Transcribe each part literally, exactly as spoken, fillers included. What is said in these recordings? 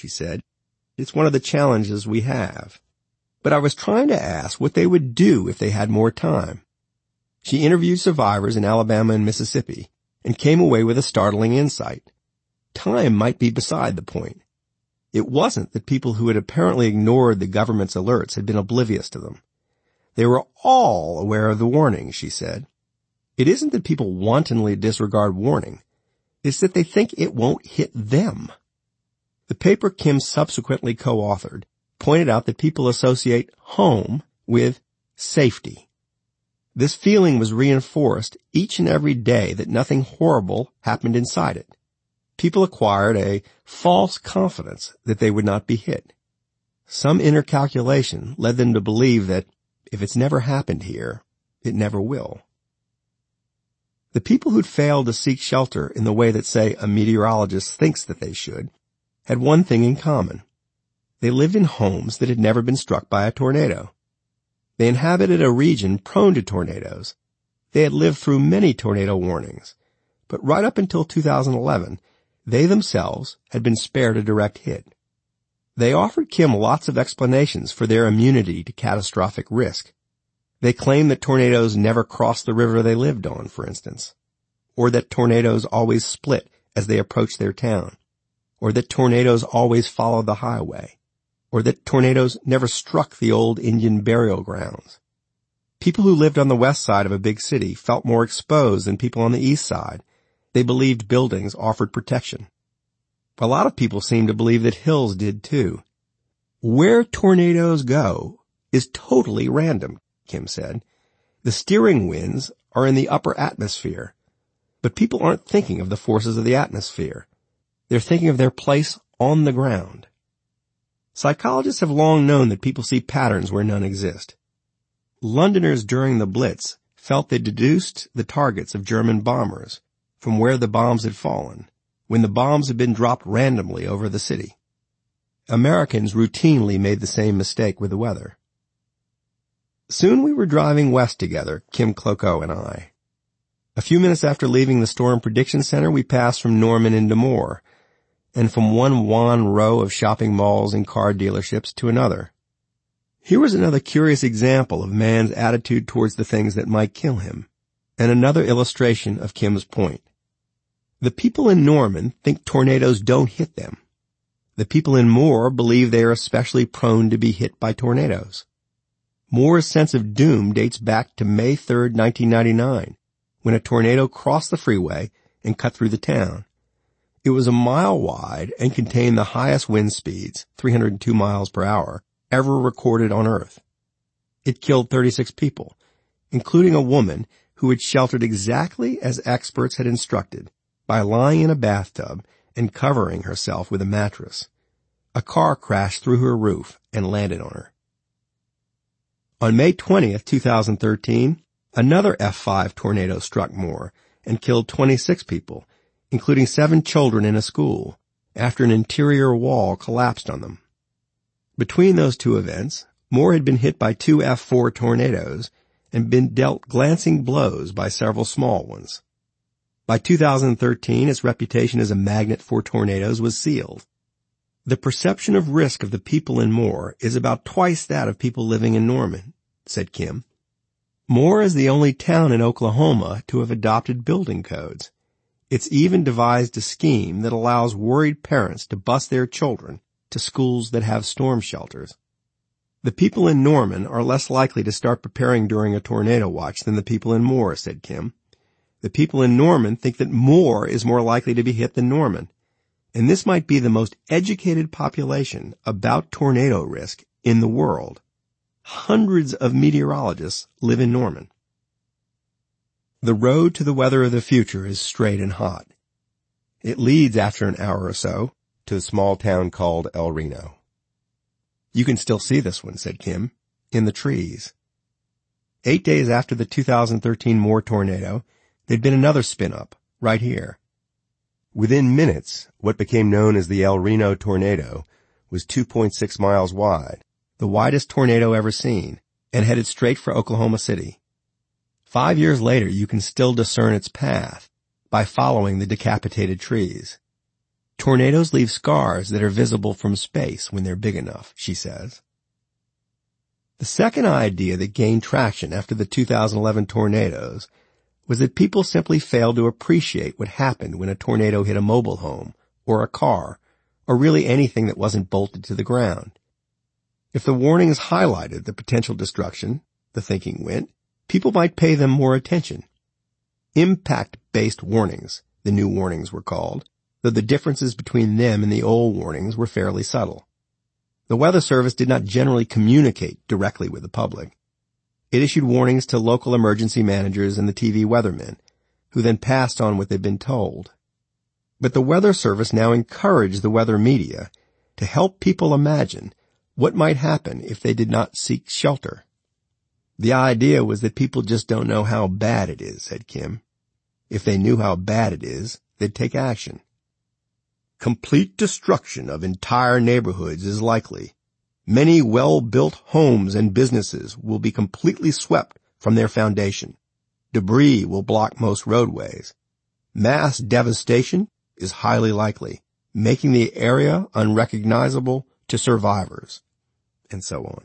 she said. It's one of the challenges we have. But I was trying to ask what they would do if they had more time. She interviewed survivors in Alabama and Mississippi and came away with a startling insight. Time might be beside the point. It wasn't that people who had apparently ignored the government's alerts had been oblivious to them. They were all aware of the warnings, she said. It isn't that people wantonly disregard warning. It's that they think it won't hit them. The paper Kim subsequently co-authored pointed out that people associate home with safety. This feeling was reinforced each and every day that nothing horrible happened inside it. People acquired a false confidence that they would not be hit. Some inner calculation led them to believe that if it's never happened here, it never will. The people who'd failed to seek shelter in the way that, say, a meteorologist thinks that they should, had one thing in common. They lived in homes that had never been struck by a tornado. They inhabited a region prone to tornadoes. They had lived through many tornado warnings. But right up until two thousand eleven, they themselves had been spared a direct hit. They offered Kim lots of explanations for their immunity to catastrophic risk. They claimed that tornadoes never crossed the river they lived on, for instance, or that tornadoes always split as they approached their town, or that tornadoes always followed the highway, or that tornadoes never struck the old Indian burial grounds. People who lived on the west side of a big city felt more exposed than people on the east side. They believed buildings offered protection. A lot of people seemed to believe that hills did too. Where tornadoes go is totally random, Kim said. The steering winds are in the upper atmosphere, but people aren't thinking of the forces of the atmosphere. They're thinking of their place on the ground. Psychologists have long known that people see patterns where none exist. Londoners during the Blitz felt they deduced the targets of German bombers from where the bombs had fallen, when the bombs had been dropped randomly over the city. Americans routinely made the same mistake with the weather. Soon we were driving west together, Kim Cloquot and I. A few minutes after leaving the Storm Prediction Center, we passed from Norman into Moore, and from one wan row of shopping malls and car dealerships to another. Here was another curious example of man's attitude towards the things that might kill him, and another illustration of Kim's point. The people in Norman think tornadoes don't hit them. The people in Moore believe they are especially prone to be hit by tornadoes. Moore's sense of doom dates back to May third, nineteen ninety-nine, when a tornado crossed the freeway and cut through the town. It was a mile wide and contained the highest wind speeds, three hundred two miles per hour, ever recorded on Earth. It killed thirty-six people, including a woman who had sheltered exactly as experts had instructed, by lying in a bathtub and covering herself with a mattress. A car crashed through her roof and landed on her. On May twentieth, two thousand thirteen, another F five tornado struck Moore and killed twenty-six people, including seven children in a school, after an interior wall collapsed on them. Between those two events, Moore had been hit by two F four tornadoes and been dealt glancing blows by several small ones. By two thousand thirteen, its reputation as a magnet for tornadoes was sealed. The perception of risk of the people in Moore is about twice that of people living in Norman, said Kim. Moore is the only town in Oklahoma to have adopted building codes. It's even devised a scheme that allows worried parents to bus their children to schools that have storm shelters. The people in Norman are less likely to start preparing during a tornado watch than the people in Moore, said Kim. The people in Norman think that Moore is more likely to be hit than Norman, and this might be the most educated population about tornado risk in the world. Hundreds of meteorologists live in Norman. The road to the weather of the future is straight and hot. It leads, after an hour or so, to a small town called El Reno. You can still see this one, said Kim, in the trees. Eight days after the two thousand thirteen Moore tornado, there'd been another spin-up, right here. Within minutes, what became known as the El Reno tornado was two point six miles wide, the widest tornado ever seen, and headed straight for Oklahoma City. Five years later, you can still discern its path by following the decapitated trees. Tornadoes leave scars that are visible from space when they're big enough, she says. The second idea that gained traction after the two thousand eleven tornadoes was that people simply failed to appreciate what happened when a tornado hit a mobile home or a car or really anything that wasn't bolted to the ground. If the warnings highlighted the potential destruction, the thinking went, people might pay them more attention. Impact-based warnings, the new warnings were called, though the differences between them and the old warnings were fairly subtle. The Weather Service did not generally communicate directly with the public. It issued warnings to local emergency managers and the T V weathermen, who then passed on what they'd been told. But the Weather Service now encouraged the weather media to help people imagine what might happen if they did not seek shelter. The idea was that people just don't know how bad it is, said Kim. If they knew how bad it is, they'd take action. Complete destruction of entire neighborhoods is likely. Many well-built homes and businesses will be completely swept from their foundation. Debris will block most roadways. Mass devastation is highly likely, making the area unrecognizable to survivors, and so on.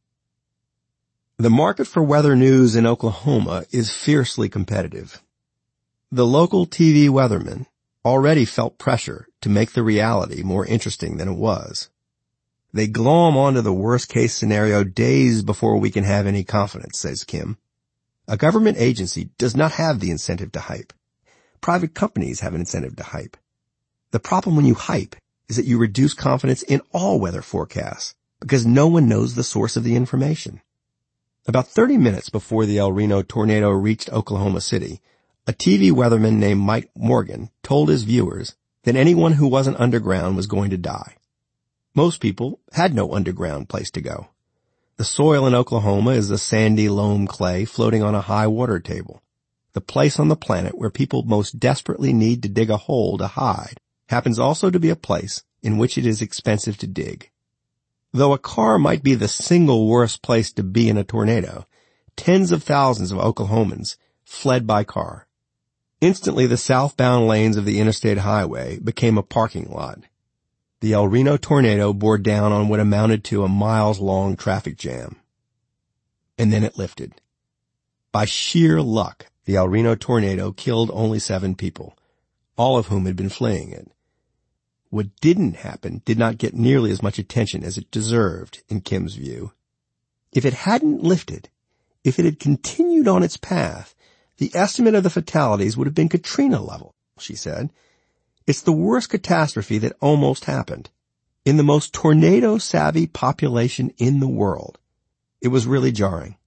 The market for weather news in Oklahoma is fiercely competitive. The local T V weathermen already felt pressure to make the reality more interesting than it was. They glom onto the worst-case scenario days before we can have any confidence, says Kim. A government agency does not have the incentive to hype. Private companies have an incentive to hype. The problem when you hype is that you reduce confidence in all weather forecasts because no one knows the source of the information. About thirty minutes before the El Reno tornado reached Oklahoma City, a T V weatherman named Mike Morgan told his viewers that anyone who wasn't underground was going to die. Most people had no underground place to go. The soil in Oklahoma is a sandy loam clay floating on a high water table. The place on the planet where people most desperately need to dig a hole to hide happens also to be a place in which it is expensive to dig. Though a car might be the single worst place to be in a tornado, tens of thousands of Oklahomans fled by car. Instantly, the southbound lanes of the interstate highway became a parking lot. The El Reno tornado bore down on what amounted to a miles-long traffic jam. And then it lifted. By sheer luck, the El Reno tornado killed only seven people, all of whom had been fleeing it. What didn't happen did not get nearly as much attention as it deserved, in Kim's view. If it hadn't lifted, if it had continued on its path, the estimate of the fatalities would have been Katrina level, she said. It's the worst catastrophe that almost happened. In the most tornado-savvy population in the world. It was really jarring.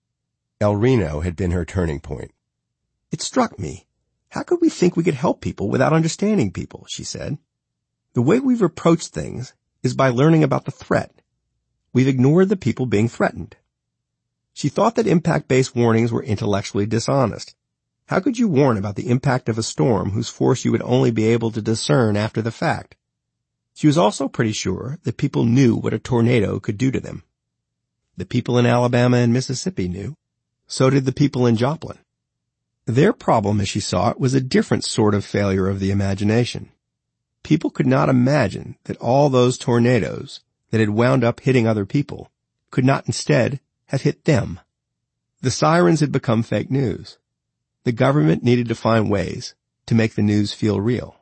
El Reno had been her turning point. It struck me. How could we think we could help people without understanding people, she said. The way we've approached things is by learning about the threat. We've ignored the people being threatened. She thought that impact-based warnings were intellectually dishonest. How could you warn about the impact of a storm whose force you would only be able to discern after the fact? She was also pretty sure that people knew what a tornado could do to them. The people in Alabama and Mississippi knew. So did the people in Joplin. Their problem, as she saw it, was a different sort of failure of the imagination. People could not imagine that all those tornadoes that had wound up hitting other people could not instead have hit them. The sirens had become fake news. The government needed to find ways to make the news feel real.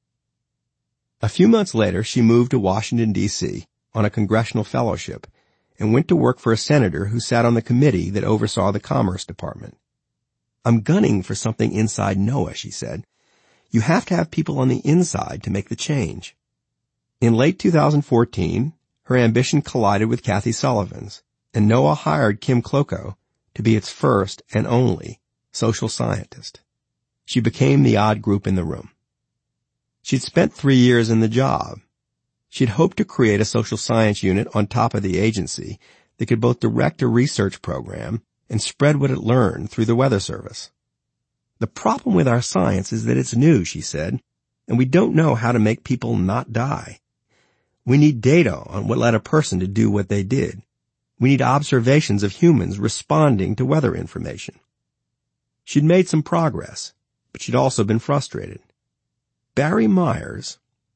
A few months later, she moved to Washington, D C on a congressional fellowship and went to work for a senator who sat on the committee that oversaw the Commerce Department. I'm gunning for something inside NOAA, she said. You have to have people on the inside to make the change. In late two thousand fourteen, her ambition collided with Kathy Sullivan's, and NOAA hired Kim Klockow to be its first and only social scientist. She became the odd group in the room. She'd spent three years in the job. She'd hoped to create a social science unit on top of the agency that could both direct a research program and spread what it learned through the Weather Service. The problem with our science is that it's new, she said, and we don't know how to make people not die. We need data on what led a person to do what they did. We need observations of humans responding to weather information. She'd made some progress, but she'd also been frustrated. Barry Myers,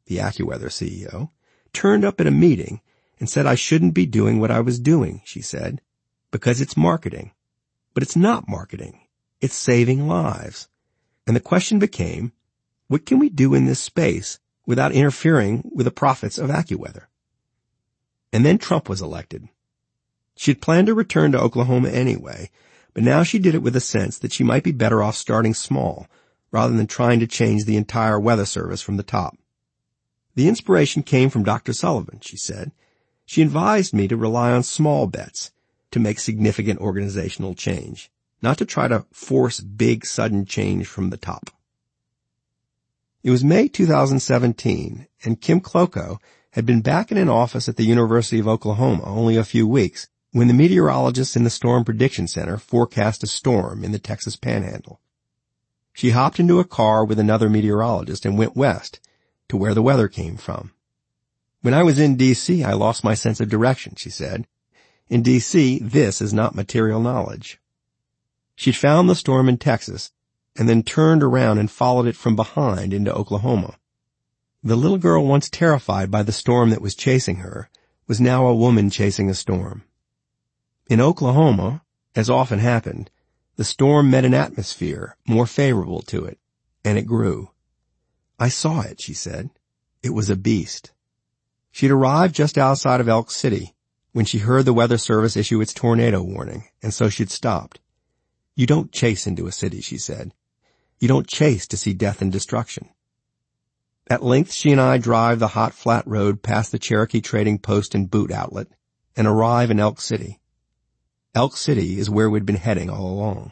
the AccuWeather C E O, turned up at a meeting and said I shouldn't be doing what I was doing, she said, because it's marketing. But it's not marketing. It's saving lives. And the question became, what can we do in this space without interfering with the profits of AccuWeather? And then Trump was elected. She had planned to return to Oklahoma anyway, but now she did it with a sense that she might be better off starting small rather than trying to change the entire weather service from the top. The inspiration came from Doctor Sullivan, she said. She advised me to rely on small bets to make significant organizational change, not to try to force big sudden change from the top. It was May two thousand seventeen, and Kim Klockow had been back in an office at the University of Oklahoma only a few weeks when the meteorologists in the Storm Prediction Center forecast a storm in the Texas Panhandle. She hopped into a car with another meteorologist and went west to where the weather came from. When I was in D C, I lost my sense of direction, she said. In D C, this is not material knowledge. She'd found the storm in Texas and then turned around and followed it from behind into Oklahoma. The little girl once terrified by the storm that was chasing her was now a woman chasing a storm. In Oklahoma, as often happened, the storm met an atmosphere more favorable to it, and it grew. I saw it, she said. It was a beast. She'd arrived just outside of Elk City when she heard the Weather Service issue its tornado warning, and so she'd stopped. You don't chase into a city, she said. You don't chase to see death and destruction. At length, she and I drive the hot, flat road past the Cherokee Trading Post and Boot Outlet and arrive in Elk City. Elk City is where we'd been heading all along.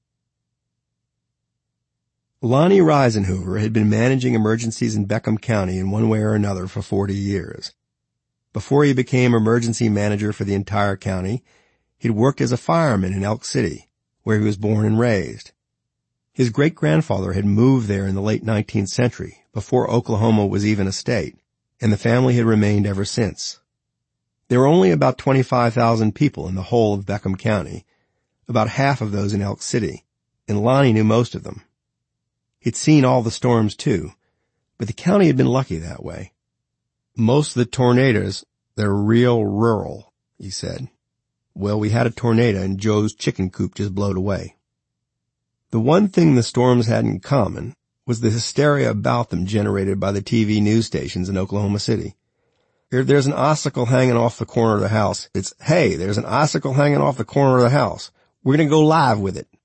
Lonnie Reisenhoover had been managing emergencies in Beckham County in one way or another for forty years. Before he became emergency manager for the entire county, he'd worked as a fireman in Elk City, where he was born and raised. His great-grandfather had moved there in the late nineteenth century, before Oklahoma was even a state, and the family had remained ever since. There were only about twenty-five thousand people in the whole of Beckham County, about half of those in Elk City, and Lonnie knew most of them. He'd seen all the storms too, but the county had been lucky that way. Most of the tornadoes, they're real rural, he said. Well, we had a tornado and Joe's chicken coop just blowed away. The one thing the storms had in common was the hysteria about them generated by the T V news stations in Oklahoma City. If there's an icicle hanging off the corner of the house, it's, hey, there's an icicle hanging off the corner of the house. We're going to go live with it.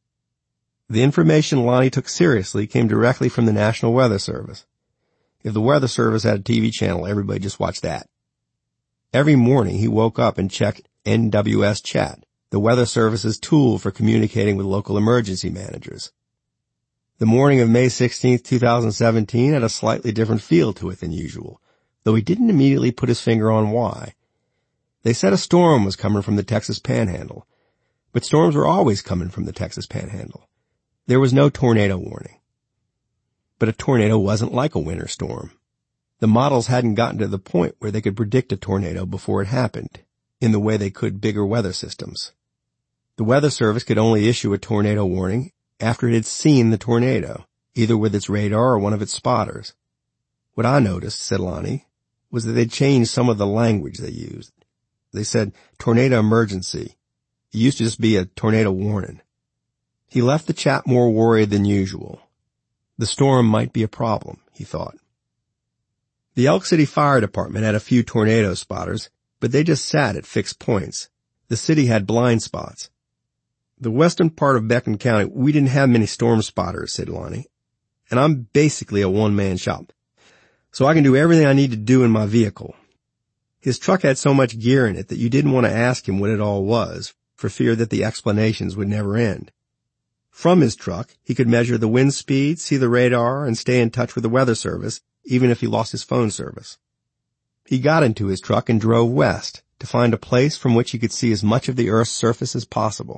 The information Lonnie took seriously came directly from the National Weather Service. If the Weather Service had a T V channel, everybody just watched that. Every morning he woke up and checked N W S Chat, the Weather Service's tool for communicating with local emergency managers. The morning of May sixteenth, two thousand seventeen had a slightly different feel to it than usual, though he didn't immediately put his finger on why. They said a storm was coming from the Texas Panhandle, but storms were always coming from the Texas Panhandle. There was no tornado warning. But a tornado wasn't like a winter storm. The models hadn't gotten to the point where they could predict a tornado before it happened, in the way they could bigger weather systems. The Weather Service could only issue a tornado warning after it had seen the tornado, either with its radar or one of its spotters. What I noticed, said Lonnie, was that they'd changed some of the language they used. They said tornado emergency. It used to just be a tornado warning. He left the chat more worried than usual. The storm might be a problem, he thought. The Elk City Fire Department had a few tornado spotters, but they just sat at fixed points. The city had blind spots. The western part of Beckham County, we didn't have many storm spotters, said Lonnie. And I'm basically a one-man shop, so I can do everything I need to do in my vehicle. His truck had so much gear in it that you didn't want to ask him what it all was, for fear that the explanations would never end. From his truck, he could measure the wind speed, see the radar, and stay in touch with the Weather Service, even if he lost his phone service. He got into his truck and drove west to find a place from which he could see as much of the Earth's surface as possible.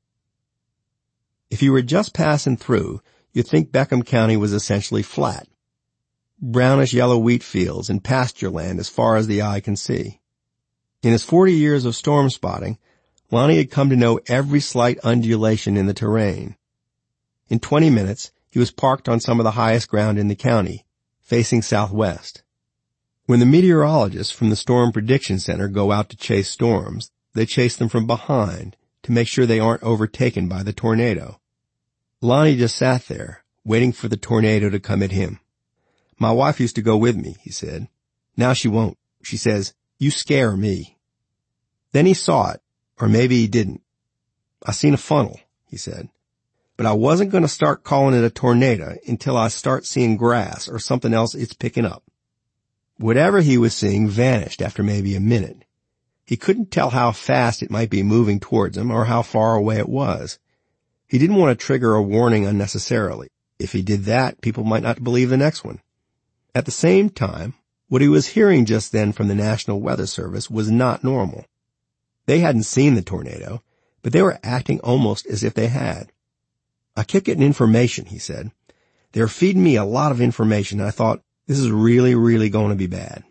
If you were just passing through, you'd think Beckham County was essentially flat. Brownish yellow wheat fields and pasture land as far as the eye can see. In his forty years of storm spotting, Lonnie had come to know every slight undulation in the terrain. In twenty minutes, he was parked on some of the highest ground in the county, facing southwest. When the meteorologists from the Storm Prediction Center go out to chase storms, they chase them from behind to make sure they aren't overtaken by the tornado. Lonnie just sat there, waiting for the tornado to come at him. "My wife used to go with me," he said. "Now she won't. She says, 'You scare me.'" Then he saw it, or maybe he didn't. "I seen a funnel," he said. "But I wasn't going to start calling it a tornado until I start seeing grass or something else it's picking up." Whatever he was seeing vanished after maybe a minute. He couldn't tell how fast it might be moving towards him or how far away it was. He didn't want to trigger a warning unnecessarily. If he did that, people might not believe the next one. At the same time, what he was hearing just then from the National Weather Service was not normal. They hadn't seen the tornado, but they were acting almost as if they had. "I kept getting information," he said. "They were feeding me a lot of information, and I thought, this is really, really going to be bad."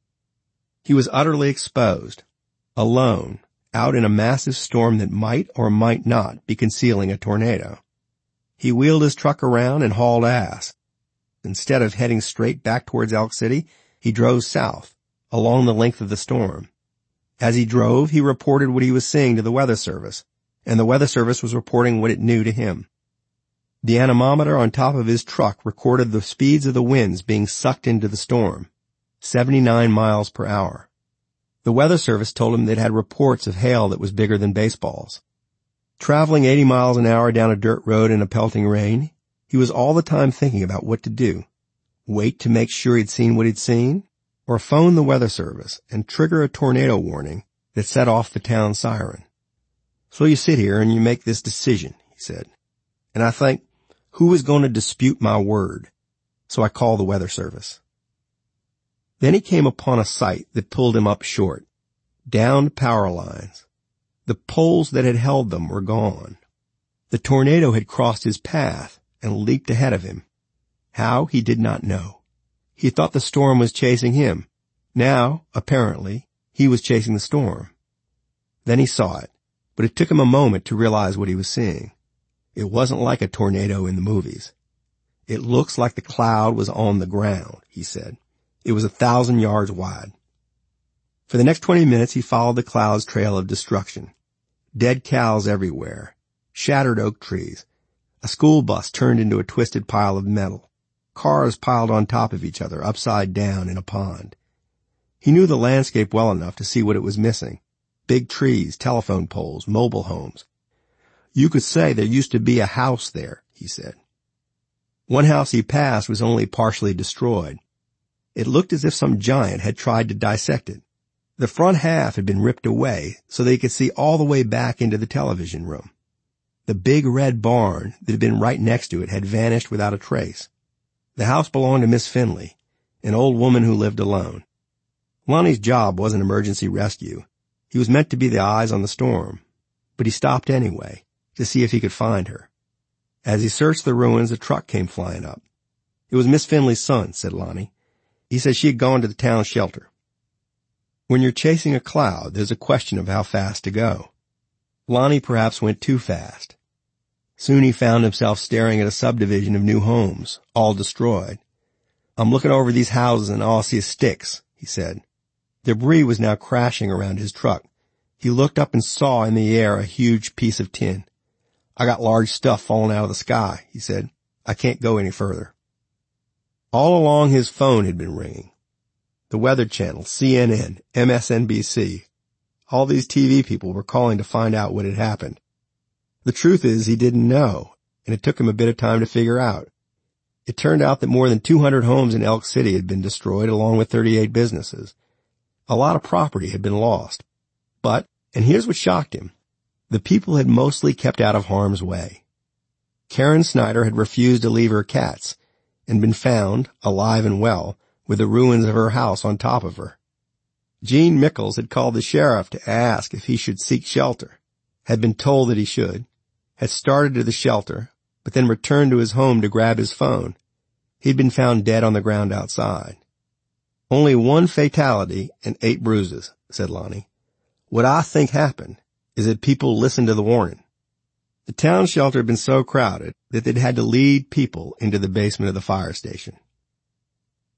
He was utterly exposed, alone, out in a massive storm that might or might not be concealing a tornado. He wheeled his truck around and hauled ass. Instead of heading straight back towards Elk City, he drove south, along the length of the storm. As he drove, he reported what he was seeing to the Weather Service, and the Weather Service was reporting what it knew to him. The anemometer on top of his truck recorded the speeds of the winds being sucked into the storm, seventy-nine miles per hour. The Weather Service told him that it had reports of hail that was bigger than baseballs. Traveling eighty miles an hour down a dirt road in a pelting rain, he was all the time thinking about what to do. Wait to make sure he'd seen what he'd seen, or phone the Weather Service and trigger a tornado warning that set off the town siren. "So you sit here and you make this decision," he said. "And I think, who is going to dispute my word? So I call the Weather Service." Then he came upon a sight that pulled him up short. Downed power lines. The poles that had held them were gone. The tornado had crossed his path and leaped ahead of him. How, he did not know. He thought the storm was chasing him. Now, apparently, he was chasing the storm. Then he saw it, but it took him a moment to realize what he was seeing. It wasn't like a tornado in the movies. "It looks like the cloud was on the ground," he said. "It was a thousand yards wide." For the next twenty minutes he followed the cloud's trail of destruction. Dead cows everywhere, shattered oak trees, a school bus turned into a twisted pile of metal, cars piled on top of each other upside down in a pond. He knew the landscape well enough to see what it was missing. Big trees, telephone poles, mobile homes. "You could say there used to be a house there," he said. One house he passed was only partially destroyed. It looked as if some giant had tried to dissect it. The front half had been ripped away so they could see all the way back into the television room. The big red barn that had been right next to it had vanished without a trace. The house belonged to Miss Finley, an old woman who lived alone. Lonnie's job wasn't emergency rescue. He was meant to be the eyes on the storm, but he stopped anyway to see if he could find her. As he searched the ruins, a truck came flying up. "It was Miss Finley's son," said Lonnie. "He said she had gone to the town shelter." When you're chasing a cloud, there's a question of how fast to go. Lonnie perhaps went too fast. Soon he found himself staring at a subdivision of new homes, all destroyed. "I'm looking over these houses and all I see is sticks," he said. Debris was now crashing around his truck. He looked up and saw in the air a huge piece of tin. "I got large stuff falling out of the sky," he said. "I can't go any further." All along his phone had been ringing. The Weather Channel, C N N, M S N B C. All these T V people were calling to find out what had happened. The truth is he didn't know, and it took him a bit of time to figure out. It turned out that more than two hundred homes in Elk City had been destroyed along with thirty-eight businesses. A lot of property had been lost. But, and here's what shocked him, the people had mostly kept out of harm's way. Karen Snyder had refused to leave her cats and been found, alive and well, with the ruins of her house on top of her. Gene Mickles had called the sheriff to ask if he should seek shelter, had been told that he should, had started to the shelter, but then returned to his home to grab his phone. He'd been found dead on the ground outside. "Only one fatality and eight bruises," said Lonnie. "What I think happened is that people listened to the warning." The town shelter had been so crowded that they'd had to lead people into the basement of the fire station.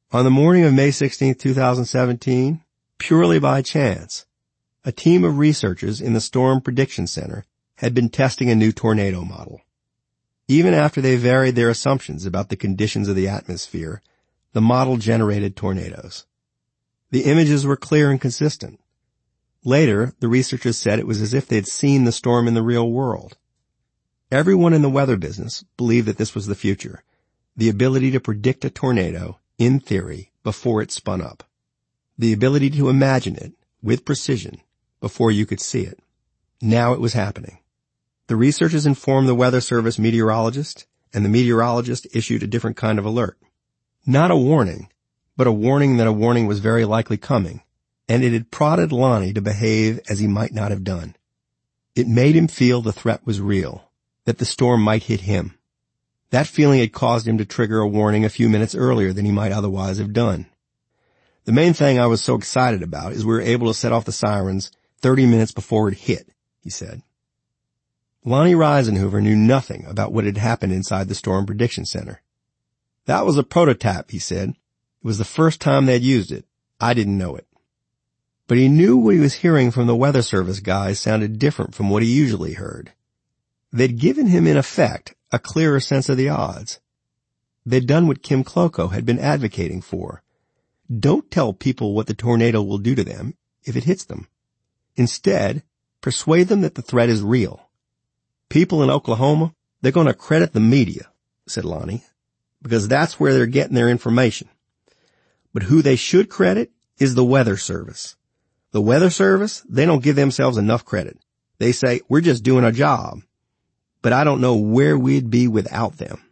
On the morning of May sixteenth, two thousand seventeen, purely by chance, a team of researchers in the Storm Prediction Center had been testing a new tornado model. Even after they varied their assumptions about the conditions of the atmosphere, the model generated tornadoes. The images were clear and consistent. Later, the researchers said it was as if they'd seen the storm in the real world. Everyone in the weather business believed that this was the future, the ability to predict a tornado, in theory, before it spun up. The ability to imagine it, with precision, before you could see it. Now it was happening. The researchers informed the Weather Service meteorologist, and the meteorologist issued a different kind of alert. Not a warning, but a warning that a warning was very likely coming, and it had prodded Lonnie to behave as he might not have done. It made him feel the threat was real, that the storm might hit him. That feeling had caused him to trigger a warning a few minutes earlier than he might otherwise have done. The main thing I was so excited about is we were able to set off the sirens thirty minutes before it hit, he said. Lonnie Reisenhoover knew nothing about what had happened inside the Storm Prediction Center. That was a prototype, he said. It was the first time they'd used it. I didn't know it. But he knew what he was hearing from the Weather Service guys sounded different from what he usually heard. They'd given him, in effect, a clearer sense of the odds. They'd done what Kim Klockow had been advocating for. Don't tell people what the tornado will do to them if it hits them. Instead, persuade them that the threat is real. People in Oklahoma, they're going to credit the media, said Lonnie, because that's where they're getting their information. But who they should credit is the Weather Service. The Weather Service, they don't give themselves enough credit. They say, we're just doing our job. But I don't know where we'd be without them.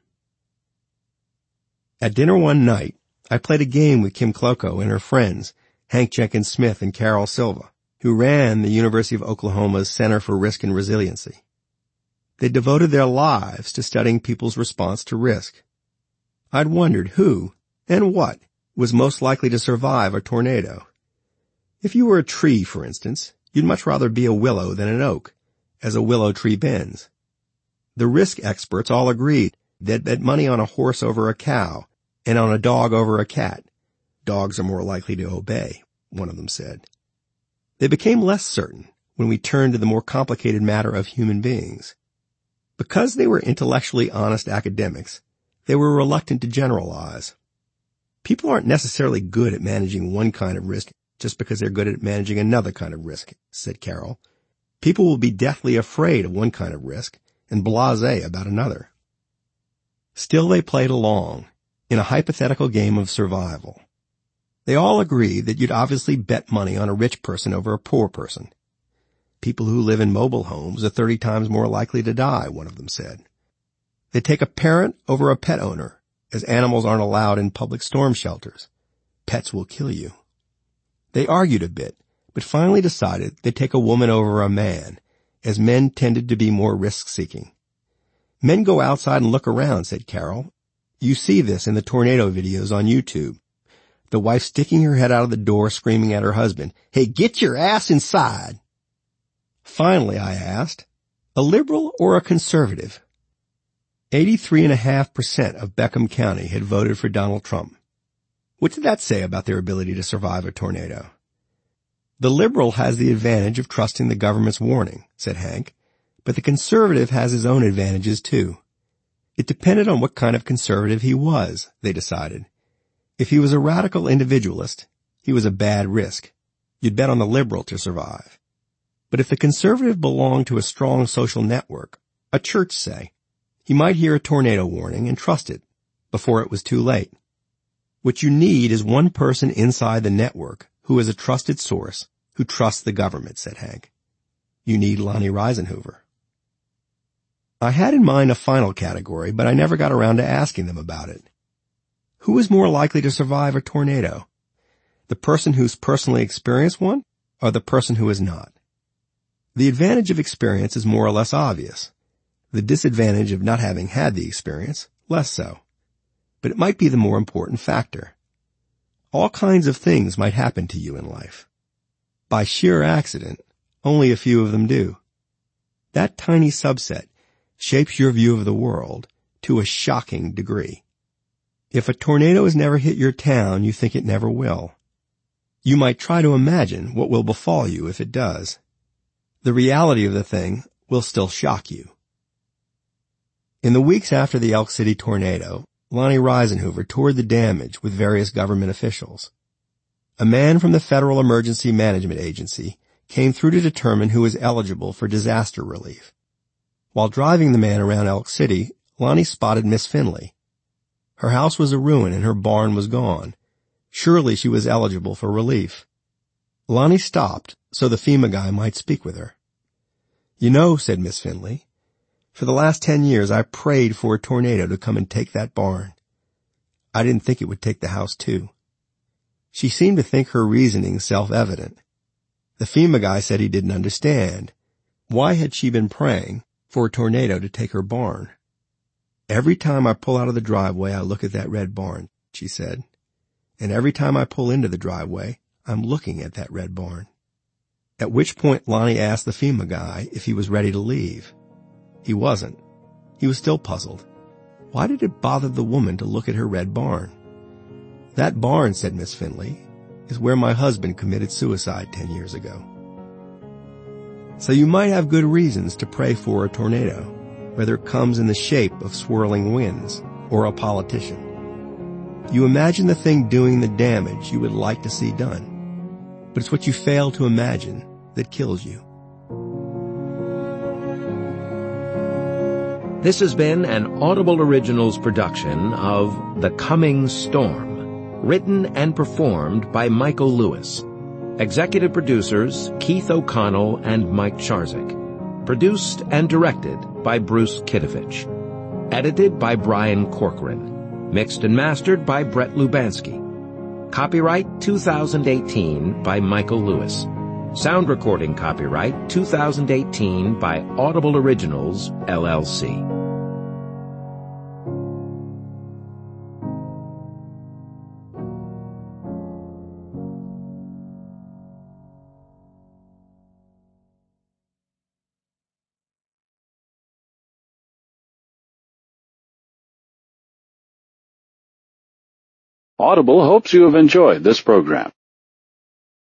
At dinner one night, I played a game with Kim Klockow and her friends, Hank Jenkins Smith and Carol Silva, who ran the University of Oklahoma's Center for Risk and Resiliency. They devoted their lives to studying people's response to risk. I'd wondered who and what was most likely to survive a tornado. If you were a tree, for instance, you'd much rather be a willow than an oak, as a willow tree bends. The risk experts all agreed they'd bet money on a horse over a cow and on a dog over a cat. Dogs are more likely to obey, one of them said. They became less certain when we turned to the more complicated matter of human beings. Because they were intellectually honest academics, they were reluctant to generalize. People aren't necessarily good at managing one kind of risk just because they're good at managing another kind of risk, said Carol. People will be deathly afraid of one kind of risk and blasé about another. Still they played along in a hypothetical game of survival. They all agreed that you'd obviously bet money on a rich person over a poor person. People who live in mobile homes are thirty times more likely to die, one of them said. They take a parent over a pet owner, as animals aren't allowed in public storm shelters. Pets will kill you. They argued a bit, but finally decided they'd take a woman over a man, as men tended to be more risk-seeking. Men go outside and look around, said Carol. You see this in the tornado videos on YouTube. The wife sticking her head out of the door screaming at her husband, "Hey, get your ass inside!" Finally, I asked, a liberal or a conservative? eighty-three point five percent of Beckham County had voted for Donald Trump. What did that say about their ability to survive a tornado? The liberal has the advantage of trusting the government's warning, said Hank, but the conservative has his own advantages too. It depended on what kind of conservative he was, they decided. If he was a radical individualist, he was a bad risk. You'd bet on the liberal to survive. But if the conservative belonged to a strong social network, a church say, he might hear a tornado warning and trust it before it was too late. What you need is one person inside the network who is a trusted source, who trusts the government, said Hank. You need Lonnie Reisenhoover. I had in mind a final category, but I never got around to asking them about it. Who is more likely to survive a tornado? The person who's personally experienced one, or the person who has not? The advantage of experience is more or less obvious. The disadvantage of not having had the experience, less so. But it might be the more important factor. All kinds of things might happen to you in life. By sheer accident, only a few of them do. That tiny subset shapes your view of the world to a shocking degree. If a tornado has never hit your town, you think it never will. You might try to imagine what will befall you if it does. The reality of the thing will still shock you. In the weeks after the Elk City tornado, Lonnie Reisenhoover toured the damage with various government officials. A man from the Federal Emergency Management Agency came through to determine who was eligible for disaster relief. While driving the man around Elk City, Lonnie spotted Miss Finley. Her house was a ruin and her barn was gone. Surely she was eligible for relief. Lonnie stopped so the FEMA guy might speak with her. "You know," said Miss Finley, "for the last ten years I prayed for a tornado to come and take that barn. I didn't think it would take the house too." She seemed to think her reasoning self-evident. The FEMA guy said he didn't understand. Why had she been praying for a tornado to take her barn? "Every time I pull out of the driveway, I look at that red barn," she said. "And every time I pull into the driveway, I'm looking at that red barn." At which point Lonnie asked the FEMA guy if he was ready to leave. He wasn't. He was still puzzled. Why did it bother the woman to look at her red barn? "That barn," said Miss Finley, "is where my husband committed suicide ten years ago." So you might have good reasons to pray for a tornado, whether it comes in the shape of swirling winds or a politician. You imagine the thing doing the damage you would like to see done, but it's what you fail to imagine that kills you. This has been an Audible Originals production of The Coming Storm, written and performed by Michael Lewis. Executive producers Keith O'Connell and Mike Charzik. Produced and directed by Bruce Kidovich. Edited by Brian Corcoran. Mixed and mastered by Brett Lubansky. Copyright two thousand eighteen by Michael Lewis. Sound recording copyright two thousand eighteen by Audible Originals, L L C. Audible hopes you have enjoyed this program.